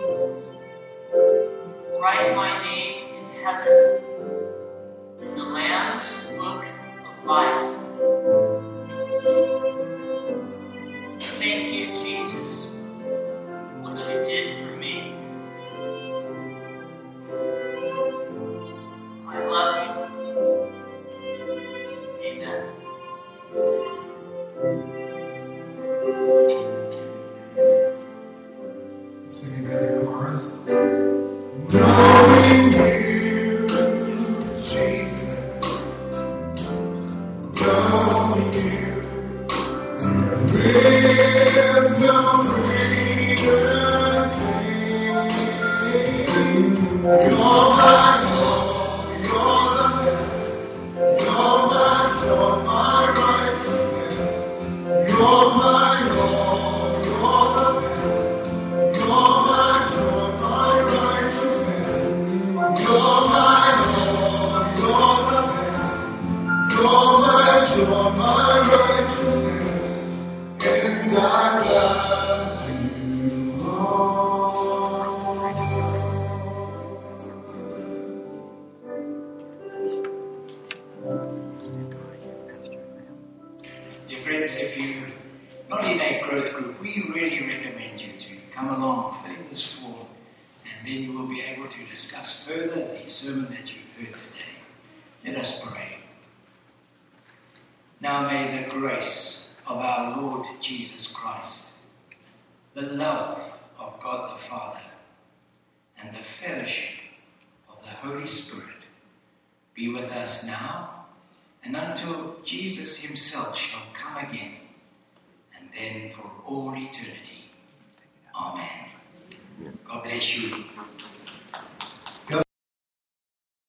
write my name in heaven, in the Lamb's book of life. Thank you, Jesus, for what you did for me. I love you. Amen. Sing together chorus. Knowing you, Jesus. Knowing you. There is no greater thing. You're my all, you're the best. You're my joy, my righteousness. You're my all, you're the best. You're my joy, my righteousness. You're my all, you're the best. You're my joy, my righteousness. And I love you, Lord. Dear friends, if you're not in a growth group, we really recommend you to come along, fill in this form, and then you will be able to discuss further the sermon that you heard today. Let us pray. Now may the grace of our Lord Jesus Christ, the love of God the Father, and the fellowship of the Holy Spirit be with us now and until Jesus himself shall come again, and then for all eternity. Amen. God bless you.